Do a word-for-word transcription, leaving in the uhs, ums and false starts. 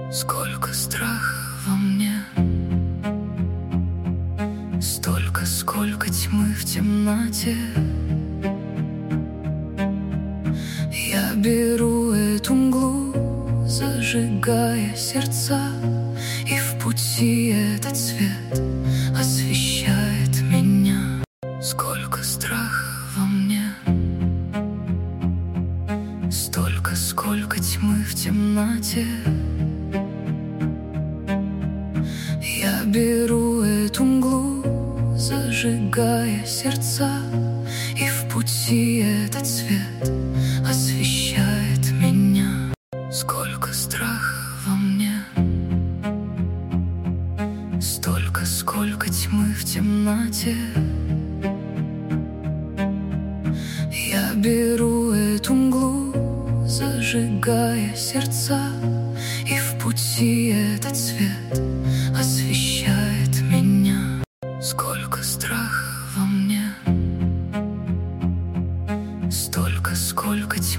Сколько страха во мне, столько, сколько тьмы в темноте. Я беру эту мглу, зажигая сердца, и в пути этот свет освещает меня. Сколько страха во мне, столько, сколько тьмы в темноте. Я беру эту мглу, зажигая сердца, и в пути этот свет освещает меня. Сколько страха во мне, столько, сколько тьмы в темноте. Я беру эту мглу, зажигая сердца, и в пути этот свет освещает меня. Сколько страха во мне, столько, сколько тьмы.